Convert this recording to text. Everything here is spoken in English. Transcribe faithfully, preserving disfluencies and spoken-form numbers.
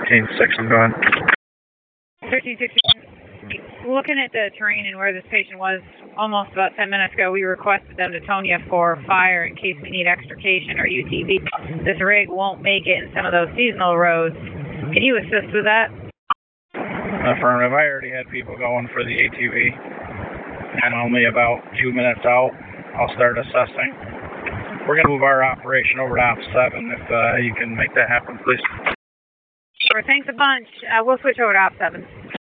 thirteen sixteen, go ahead. thirteen sixteen, looking at the terrain and where this patient was almost about ten minutes ago, we requested them to tone you for fire in case we need extrication or U T V. This rig won't make it in some of those seasonal roads. Can you assist with that? Affirmative. I already had people going for the A T V. And only about two minutes out, I'll start assessing. We're going to move our operation over to op seven if uh, you can make that happen, please. Sure, thanks a bunch. Uh, we'll switch over to op seven.